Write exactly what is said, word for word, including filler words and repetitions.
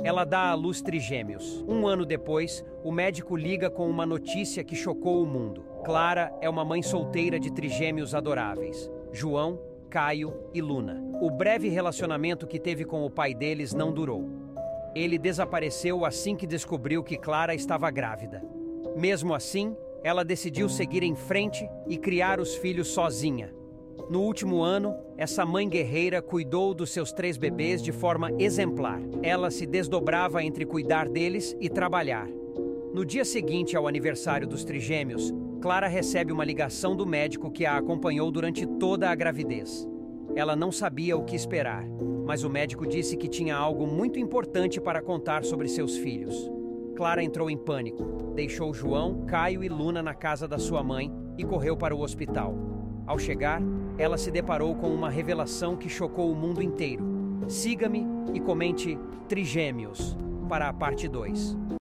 ela dá à luz trigêmeos. Um ano depois, o médico liga com uma notícia que chocou o mundo. Clara é uma mãe solteira de trigêmeos adoráveis: João, Caio e Luna. O breve relacionamento que teve com o pai deles não durou. Ele desapareceu assim que descobriu que Clara estava grávida. Mesmo assim, ela decidiu seguir em frente e criar os filhos sozinha. No último ano, essa mãe guerreira cuidou dos seus três bebês de forma exemplar. Ela se desdobrava entre cuidar deles e trabalhar. No dia seguinte ao aniversário dos trigêmeos, Clara recebe uma ligação do médico que a acompanhou durante toda a gravidez. Ela não sabia o que esperar, mas o médico disse que tinha algo muito importante para contar sobre seus filhos. Clara entrou em pânico, deixou João, Caio e Luna na casa da sua mãe e correu para o hospital. Ao chegar, ela se deparou com uma revelação que chocou o mundo inteiro. Siga-me e comente Trigêmeos para a parte dois.